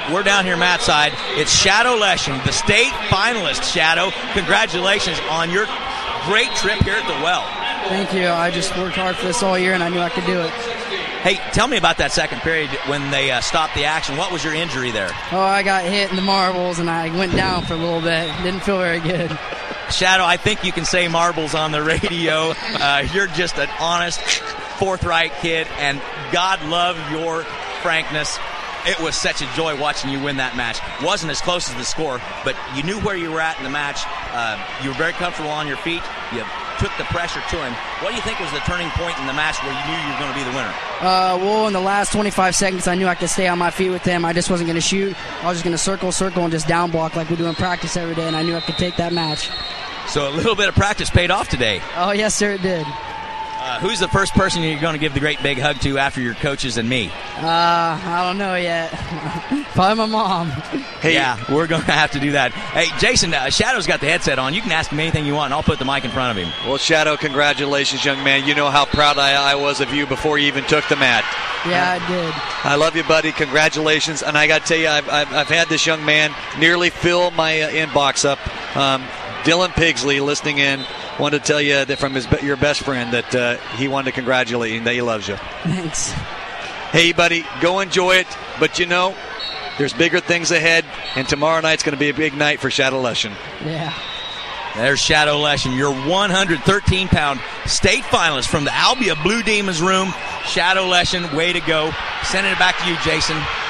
we're down here Matt's side. It's Shadow Leschen, the state finalist. Shadow, congratulations on your great trip here at the Well. Thank you. I just worked hard for this all year, and I knew I could do it. Hey, tell me about that second period when they stopped the action. What was your injury there? Oh, I got hit in the marbles, and I went down for a little bit. Didn't feel very good. Shadow, I think you can say marbles on the radio. You're just an honest, forthright kid, and God love your frankness. It was such a joy watching you win that match. Wasn't as close as the score, but you knew where you were at in the match. You were very comfortable on your feet. You took the pressure to him. What do you think was the turning point in the match where you knew you were going to be the winner? Well, in the last 25 seconds, I knew I could stay on my feet with him. I just wasn't going to shoot. I was just going to circle, and just down block like we do in practice every day, and I knew I could take that match. So a little bit of practice paid off today. Oh, yes, sir, it did. Who's the first person you're going to give the great big hug to after your coaches and me? I don't know yet. Probably my mom. Hey. Yeah, we're going to have to do that. Hey, Jason, Shadow's got the headset on. You can ask him anything you want, and I'll put the mic in front of him. Well, Shadow, congratulations, young man. You know how proud I was of you before you even took the mat. Yeah, I did. I love you, buddy. Congratulations. And I got to tell you, I've had this young man nearly fill my inbox up. Dylan Pigsley, listening in, wanted to tell you that from your best friend that he wanted to congratulate you and that he loves you. Thanks. Hey, buddy, go enjoy it. But, you know, there's bigger things ahead, and tomorrow night's going to be a big night for Shadow Leschen. Yeah. There's Shadow Leschen, your 113-pound state finalist from the Albia Blue Demons room. Shadow Leschen, way to go. Sending it back to you, Jason.